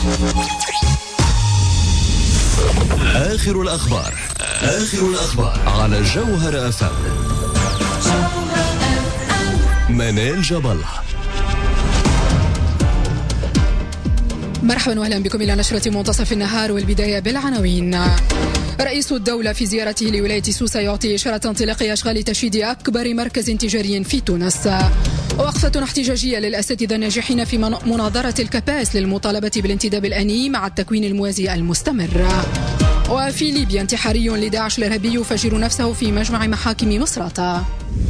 آخر الأخبار على جوهر FM. منال جبل. مرحبا واهلا بكم الى نشرة منتصف النهار، والبداية بالعناوين. رئيس الدولة في زيارته لولاية سوسة يعطي إشارة انطلاق أشغال تشييد أكبر مركز تجاري في تونس. وقفة احتجاجية للأساتذة الناجحين في مناظرة الكباس للمطالبة بالانتداب الآني مع التكوين الموازي المستمر. وفي ليبيا انتحاري لداعش الإرهابي يفجر نفسه في مجمع محاكم مصراتة.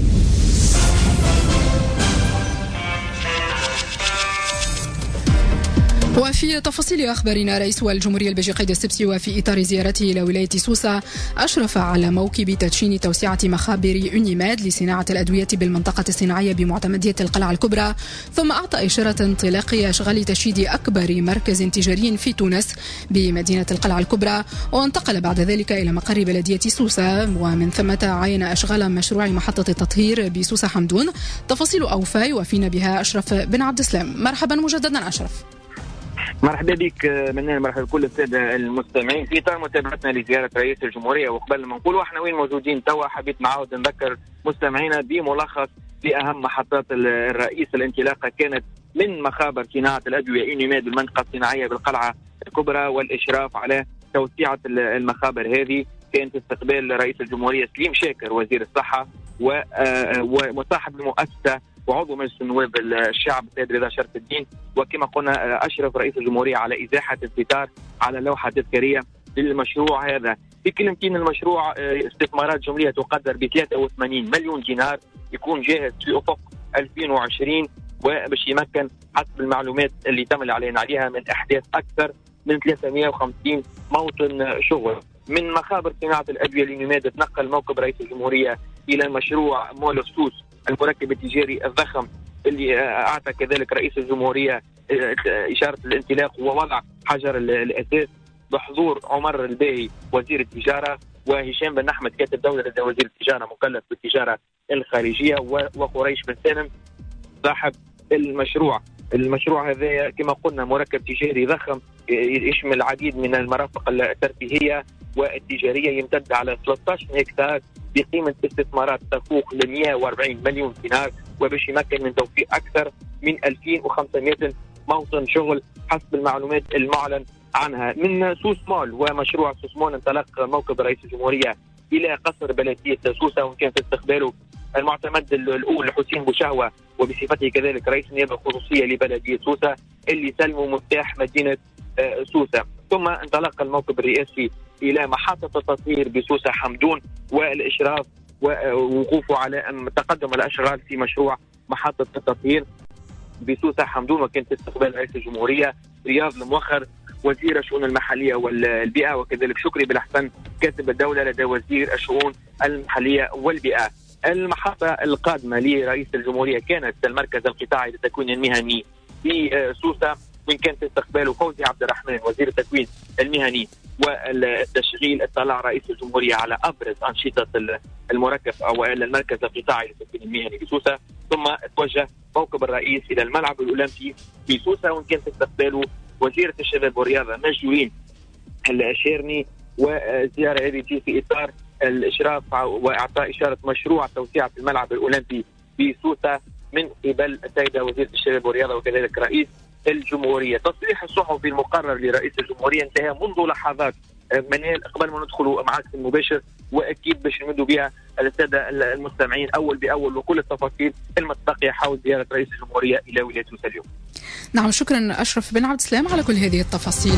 وفي تفاصيل أخبارنا، رئيس الجمهورية البيجي قيد السبسي وفي إطار زيارته إلى ولاية سوسة أشرف على موكب تدشين توسعة مخابر أونيماد لصناعة الأدوية بالمنطقة الصناعية بمعتمدية القلعة الكبرى، ثم أعطى إشارة انطلاق أشغال تشييد أكبر مركز تجاري في تونس بمدينة القلعة الكبرى، وانتقل بعد ذلك إلى مقر بلدية سوسة، ومن ثم عاين أشغال مشروع محطة التطهير بسوسة حمدون. تفاصيل أوفى يوافينا بها أشرف بن عبد السلام. مرحبا مجددا أشرف. مرحبا بك منال، مرحبا بكل الساده المستمعين. في اطار متابعتنا لزياره رئيس الجمهوريه، وقبل ما نقول احنا وين موجودين توا، حبيت نعاود نذكر مستمعينا بملخص لاهم محطات الرئيس. الانطلاقه كانت من مخابر صناعه الادويه أونيماد بالمنطقه الصناعيه بالقلعه الكبرى، والاشراف على توسعه المخابر هذه كان في استقبال رئيس الجمهوريه سليم شاكر وزير الصحه وصاحب المؤسسه وعضو مجلس النواب الشعب السيد رضا شرف الدين. وكما قلنا أشرف رئيس الجمهورية على إزاحة الستار على لوحة تذكارية للمشروع هذا. في كلمتين، المشروع استثمارات جملية تقدر ب 83 مليون دينار، يكون جاهز في أفق 2020، وباش يمكن حسب المعلومات اللي تم الإعلان عليها من إحداث أكثر من 350 موطن شغل. من مخابر صناعة الأدوية لأونيماد تنقل موكب رئيس الجمهورية إلى مشروع مول سوس المركب التجاري الضخم اللي أعطى كذلك رئيس الجمهورية إشارة الانطلاق ووضع حجر الأساس بحضور عمر الباهي وزير التجارة، وهشام بن أحمد كاتب دولة لدى وزير التجارة مكلف بالتجارة الخارجية، وقريش بن سالم صاحب المشروع. المشروع هذا كما قلنا مركب تجاري ضخم يشمل العديد من المرافق الترفيهية والتجارية، يمتد على 13 هكتار بقيمة استثمارات تفوق ل 140 مليون دينار، وباش يمكن من توفير أكثر من 2500 موطن شغل حسب المعلومات المعلن عنها. من سوس مول ومشروع سوس مول انطلق موكب رئيس الجمهورية إلى قصر بلدية سوسة، وكان في استقباله المعتمد الأول حسين بوشهوة وبصفته كذلك رئيس النيابة الخصوصية لبلدية سوسة اللي سلموا مفتاح مدينة سوسة. ثم انطلق الموكب الرئاسي إلى محطة التطهير بسوسة حمدون، والإشراف ووقوفه على تقدم الأشغال في مشروع محطة التطهير بسوسة حمدون. وكان في استقبال رئيس الجمهورية رياض الموخر وزير الشؤون المحلية والبيئة، وكذلك شكري بالأحسن كاتب الدولة لدى وزير الشؤون المحلية والبيئة. المحطة القادمة لرئيس الجمهورية كانت المركز القطاعي للتكوين المهني في سوسة، من كان في استقباله فوزي عبد الرحمن وزير التكوين المهني والتشغيل. اطلع رئيس الجمهورية على أبرز أنشطة المركز أو المركز القطاعي للتكوين المهني في سوسة، ثم توجه موكب الرئيس إلى الملعب الأولمبي في سوسة، وإن كان في استقباله وزيرة الشباب والرياضة نجوين الشيرني. والزيارة هذه في إطار الإشراف وإعطاء إشارة مشروع توسعة الملعب الأولمبي في سوسة من قبل السيدة وزيرة الشباب والرياضة وكذلك رئيس الجمهورية. تصريح الصحفي المقرر لرئيس الجمهورية انتهى منذ لحظات منال قبل ما ندخلوا معك في المباشر، واكيد باش نمدوا بها الساده المستمعين اول باول وكل التفاصيل المتبقيه حول زياره رئيس الجمهوريه الى ولايه سوسة اليوم. نعم، شكرا اشرف بن عبد السلام على كل هذه التفاصيل.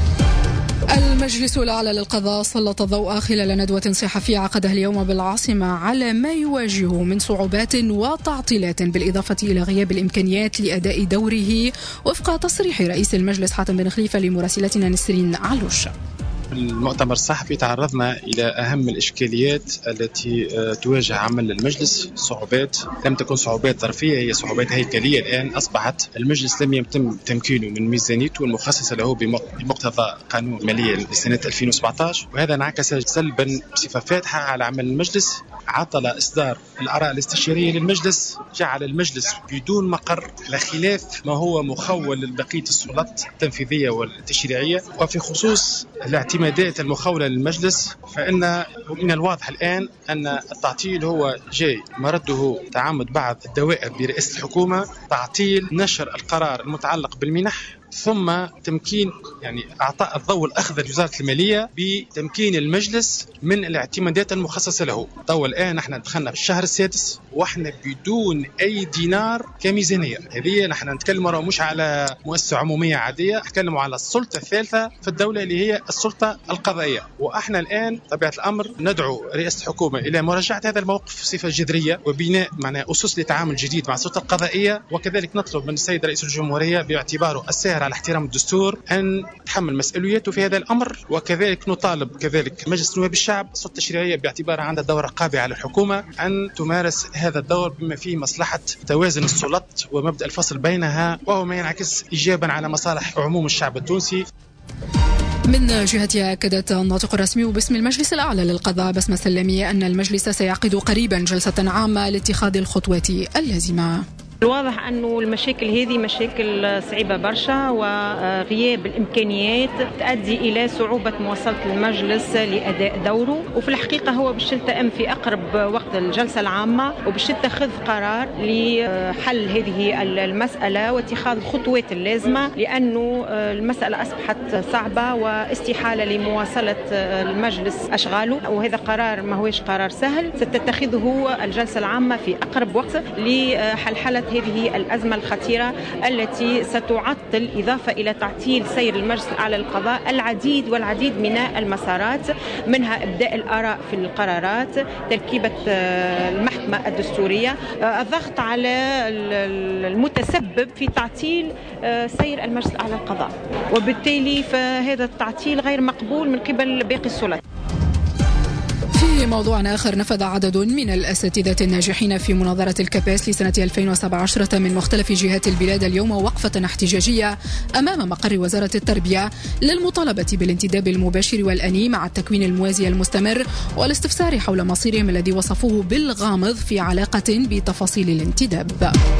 المجلس الأعلى للقضاء سلط الضوء خلال ندوة صحفية عقدها اليوم بالعاصمة على ما يواجهه من صعوبات وتعطيلات، بالإضافة إلى غياب الإمكانيات لأداء دوره وفق تصريح رئيس المجلس حاتم بن خليفة لمراسلتنا نسرين علوش. المؤتمر الصحفي تعرضنا إلى أهم الإشكاليات التي تواجه عمل المجلس. صعوبات لم تكن صعوبات ظرفية، هي صعوبات هيكلية. الآن أصبحت المجلس لم يتم تمكينه من ميزانيته المخصصة له بمقتضى قانون المالية لسنة 2017، وهذا انعكس سلبا بصفة فاتحة على عمل المجلس عطل إصدار الآراء الاستشارية للمجلس، جعل المجلس بدون مقر على خلاف ما هو مخول لبقية السلطات التنفيذية والتشريعية. وفي خصوص الاعتمادات المخولة للمجلس فإن من الواضح الآن أن التعطيل هو جاي مرده تعامد بعض الدوائر برئاسة الحكومة، تعطيل نشر القرار المتعلق بالمنح، ثم تمكين أعطاء الضوء الأخضر لوزارة المالية بتمكين المجلس من الاعتمادات المخصصة له. طول الآن احنا دخلنا في الشهر السادس واحنا بدون أي دينار كميزانية. هذه نحن نتكلم مش على مؤسسة عمومية عادية، نتكلم على السلطة الثالثة في الدولة اللي هي السلطة القضائية. وإحنا الآن طبيعة الأمر ندعو رئاسة الحكومة إلى مراجعة هذا الموقف بصفة جذرية وبناء أسس لتعامل جديد مع السلطة القضائية. وكذلك نطلب من السيد رئيس الجمهورية باعتباره السائر على احترام الدستور أن تحمل مسؤوليته في هذا الأمر. وكذلك نطالب كذلك مجلس نواب الشعب السلطة التشريعية باعتبارها عندها دور رقابي على الحكومة أن تمارس هذا الدور بما فيه مصلحة توازن السلطات ومبدأ الفصل بينها، وهو ما ينعكس إيجابا على مصالح عموم الشعب التونسي. من جهتها أكدت الناطق الرسمي باسم المجلس الأعلى للقضاء بسمة سلامية أن المجلس سيعقد قريبا جلسة عامة لاتخاذ الخطوات اللازمة. الواضح أنه المشاكل هذه مشاكل صعيبة برشا، وغياب الإمكانيات تؤدي إلى صعوبة مواصلة المجلس لأداء دوره. وفي الحقيقة هو باش يلتئم في أقرب وقت الجلسة العامة وباش يتخذ قرار لحل هذه المسألة واتخاذ الخطوات اللازمة، لأنه المسألة أصبحت صعبة واستحالة لمواصلة المجلس أشغاله. وهذا قرار ما هوش قرار سهل ستتخذه الجلسة العامة في أقرب وقت لحل هذه الأزمة الخطيرة التي ستعطل إضافة إلى تعطيل سير المجلس الأعلى للقضاء العديد من المسارات، منها إبداء الآراء في القرارات، تركيبة المحكمة الدستورية، الضغط على المتسبب في تعطيل سير المجلس الأعلى للقضاء. وبالتالي فهذا التعطيل غير مقبول من قبل باقي السلطات. في موضوع آخر، نفذ عدد من الأساتذة الناجحين في مناظرة الكاباس لسنة 2017 من مختلف جهات البلاد اليوم وقفة احتجاجية أمام مقر وزارة التربية للمطالبة بالانتداب المباشر والأني مع التكوين الموازي المستمر والاستفسار حول مصيرهم الذي وصفوه بالغامض في علاقة بتفاصيل الانتداب.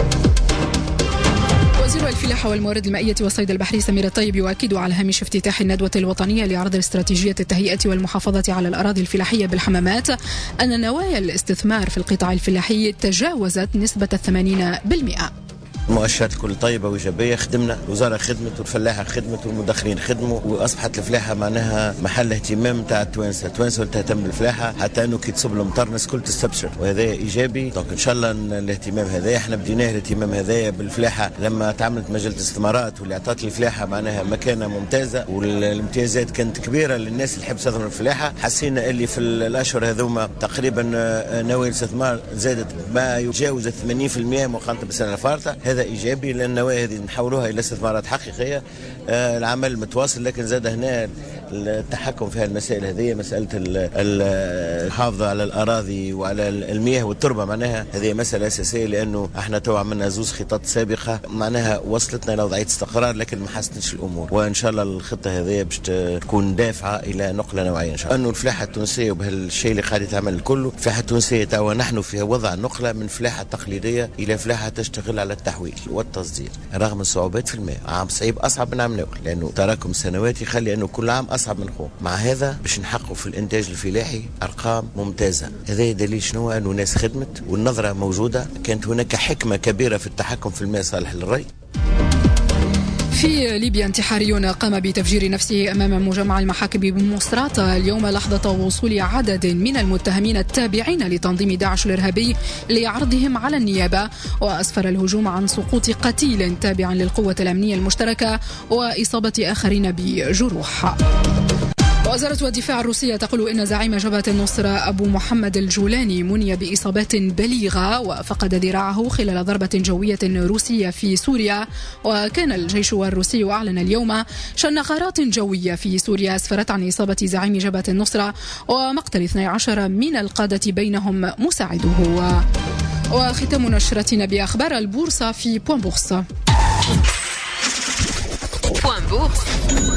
وزير الفلاحة والموارد المائية والصيد البحري سمير الطيب يؤكد على هامش افتتاح الندوة الوطنية لعرض استراتيجية التهيئة والمحافظة على الأراضي الفلاحية بالحمامات أن نوايا الاستثمار في القطاع الفلاحي تجاوزت نسبة 80%. مؤشرات كل طيبة وإيجابية. خدمنا، الوزارة خدمت والفلاحة خدمت والمدخرين خدموا، وأصبحت الفلاحة معناها محل اهتمام تاع التوانسة تهتم بالفلاحة، حتى أنه كي تصب الأمطار الناس كل تستبشر، وهذا إيجابي. دونك إن شاء الله الاهتمام هذا احنا بديناه الاهتمام هذا بالفلاحة لما تعملت مجلة الاستثمارات واللي أعطت الفلاحة معناها مكانة ممتازة، والامتيازات كانت كبيرة للناس اللي تحب تستثمر الفلاحة. حسينا اللي في الأشهر هذوما تقريبا نوايا الاستثمار زادت ما يتجاوز 80% مقارنة بالسنة الفارطة. هذا إيجابي لأن النوايا هذه نحولوها إلى استثمارات حقيقية. العمل متواصل، لكن زاد هنا التحكم في المسائل هذه، مسألة الحافظة على الأراضي وعلى المياه والتربة، معناها هذه مسألة أساسية، لأنه احنا تو عملنا زوز خطط سابقة معناها وصلتنا إلى وضعية استقرار لكن ما حسنتش الأمور، وإن شاء الله الخطة هذه باش تكون دافعة إلى نقلة نوعية إن شاء الله. أنه الفلاحة التونسية وبهالشيء اللي قاعد يتعمل كله، الفلاحة التونسية توا نحن في وضع نقلة من فلاحة تقليدية إلى فلاحة تشتغل على التحويل والتصدير رغم الصعوبات في الماء. عام صعيب أصعب من عام نوال، لأنه تراكم السنوات يخلي أنه كل عام أصعب من خوه. مع هذا باش نحققوا في الإنتاج الفلاحي أرقام ممتازة. هذا دليل شنو؟ أنه ناس خدمت والنظرة موجودة. كانت هناك حكمة كبيرة في التحكم في الماء صالح للري. في ليبيا انتحاري قام بتفجير نفسه أمام مجمع المحاكم بمصراتة اليوم لحظة وصول عدد من المتهمين التابعين لتنظيم داعش الإرهابي لعرضهم على النيابة، وأسفر الهجوم عن سقوط قتيل تابع للقوة الأمنية المشتركة وإصابة آخرين بجروح. وزارة الدفاع الروسية تقول إن زعيم جبهة النصرة أبو محمد الجولاني مني بإصابات بليغة وفقد ذراعه خلال ضربة جوية روسية في سوريا. وكان الجيش الروسي أعلن اليوم شن غارات جوية في سوريا أسفرت عن إصابة زعيم جبهة النصرة ومقتل 12 من القادة بينهم مساعده. وختام نشرتنا بأخبار البورصة في بوان بورصة.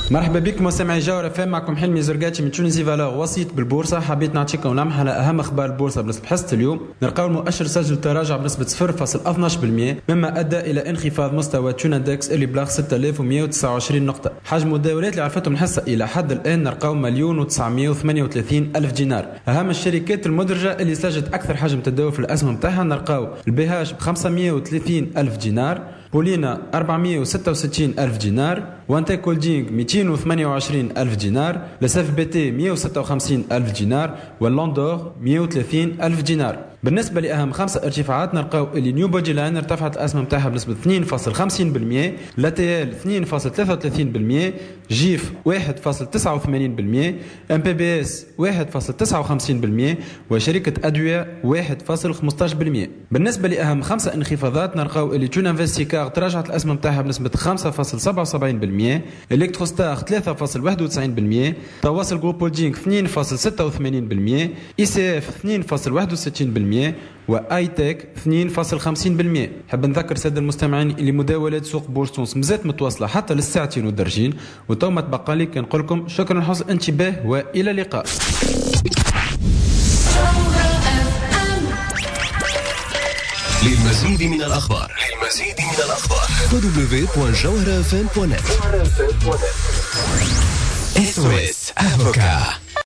مرحبا بكم مستمعي جوهر FM، معكم حلمي زرقاتي من تونسي فالور وسيط بالبورصة. حبيت نعطيكم لمحة على أهم أخبار البورصة بنسبة حصة اليوم. نلقاو المؤشر سجل تراجع بنسبة 0.12% مما أدى إلى انخفاض مستوى توناندكس اللي بلغ 6129 نقطة. حجم التداولات اللي عرفتهم الحصة إلى حد الآن نلقاو 1,938,000 دينار. أهم الشركات المدرجة اللي سجلت أكثر حجم تداول في الأسهم نتاعها نلقاو البيهاج ب 530,000 دينار، بولينا 466,000 دينار، وانتي كولدينغ 228,000 دينار، لساف بي تي 156,000 دينار، واللوندور 130,000 دينار. بالنسبة لأهم 5 ارتفاعات نلقاو اللي نيو بودي لاين ارتفعت الأسهم نتاعها بنسبة 2.50%، لاتيال 2.33%، جيف 1.89%، ام بي بي اس 1.59%، وشركة أدوية 1.15%. بالنسبة لأهم 5 انخفاضات نلقاو اللي تون انفستيكار تراجعت الأسهم نتاعها بنسبة 5.77%، الكتروستار 3.91%، تواصل جروب هولدينغ 2.86%، اي سي اف 2.61%، واي تك 2.50%. حاب نذكر سادة المستمعين اللي مداولات سوق بورصة تونس مازالت متواصلة حتى للساعتين ودرجين، وتو ما تبقى لي كنقول لكم شكرا لحسن الانتباه والى اللقاء. للمزيد من الأخبار www.jawharafm.net. SOS Avocat.